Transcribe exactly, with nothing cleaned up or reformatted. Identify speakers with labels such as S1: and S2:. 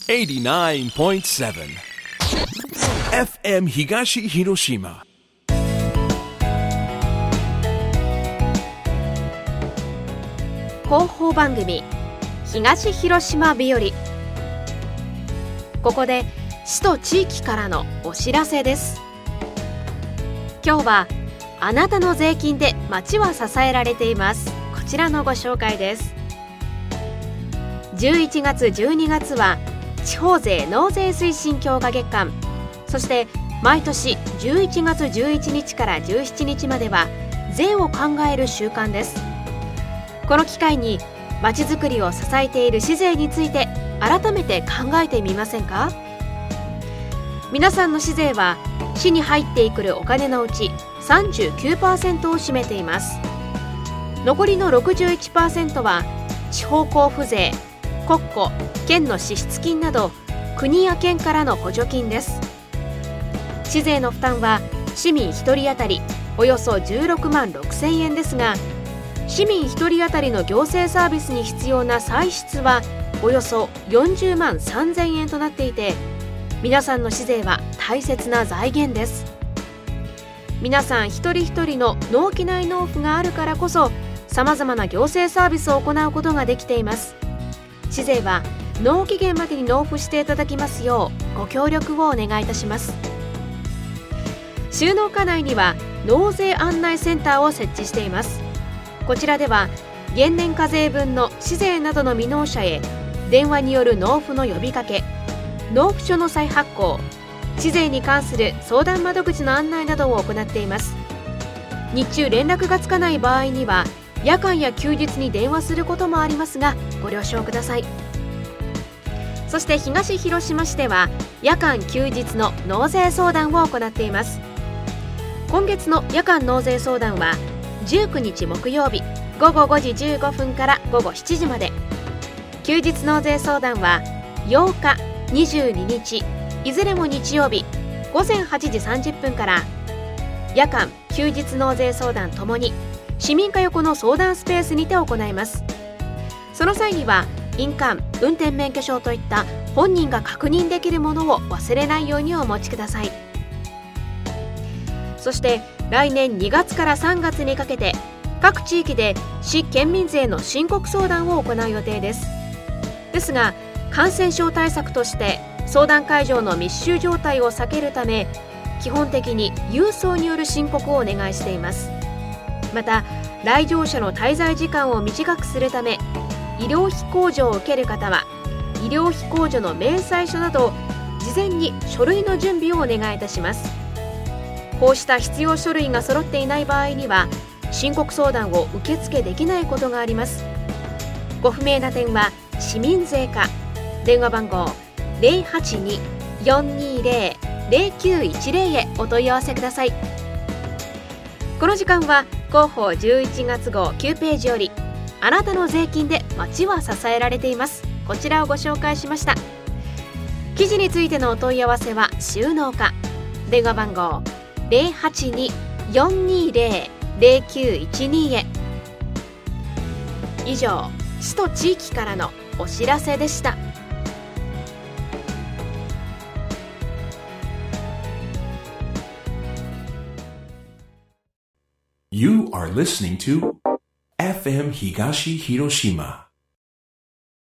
S1: エイティナインポイントセブン エフエム 東広島。
S2: 広報番組東広島日和。ここで市と地域からのお知らせです。今日はあなたの税金で町は支えられています。こちらのご紹介です。じゅういちがつじゅうにがつは地方税納税推進強化月間、そして毎年じゅういちがつじゅういちにちからじゅうしちにちまでは税を考える週間です。この機会にまちづくりを支えている市税について改めて考えてみませんか？皆さんの市税は市に入ってくるお金のうち さんじゅうきゅうパーセント を占めています。残りの ろくじゅういちパーセント は地方交付税、国庫、県の支出金など国や県からの補助金です。市税の負担は市民ひとり当たりおよそじゅうろくまんろくせんえんですが、市民ひとり当たりの行政サービスに必要な歳出はおよそよんじゅうまんさんぜんえんとなっていて、皆さんの市税は大切な財源です。皆さん一人一人の納期内納付があるからこそ、さまざまな行政サービスを行うことができています。市税は納期限までに納付していただきますようご協力をお願いいたします。収納課内には納税案内センターを設置しています。こちらでは原年課税分の市税などの未納者へ電話による納付の呼びかけ、納付書の再発行、市税に関する相談窓口の案内などを行っています。日中連絡がつかない場合には夜間や休日に電話することもありますが、ご了承ください。そして東広島市では夜間休日の納税相談を行っています。今月の夜間納税相談はじゅうくにち木曜日ごごごじじゅうごふんからごごしちじまで、休日納税相談はようか、にじゅうににちいずれも日曜日ごぜんはちじさんじゅっぷんから、夜間休日納税相談ともに市民課横の相談スペースにて行います。その際には印鑑、運転免許証といった本人が確認できるものを忘れないようにお持ちください。そして来年にがつからさんがつにかけて各地域で市県民税の申告相談を行う予定です。ですが感染症対策として相談会場の密集状態を避けるため、基本的に郵送による申告をお願いしています。また来場者の滞在時間を短くするため、医療費控除を受ける方は医療費控除の明細書など事前に書類の準備をお願いいたします。こうした必要書類が揃っていない場合には申告相談を受付できないことがあります。ご不明な点は市民税課電話番号 ゼロはちに よんにーゼロ ゼロきゅういちゼロ へお問い合わせください。この時間は広報じゅういちがつごうきゅうページよりあなたの税金で町は支えられています、こちらをご紹介しました。記事についてのお問い合わせは収納課電話番号 ゼロはちに よんにーゼロ ゼロきゅういちに へ。以上、市と地域からのお知らせでした。
S1: You are listening to エフエム 東広島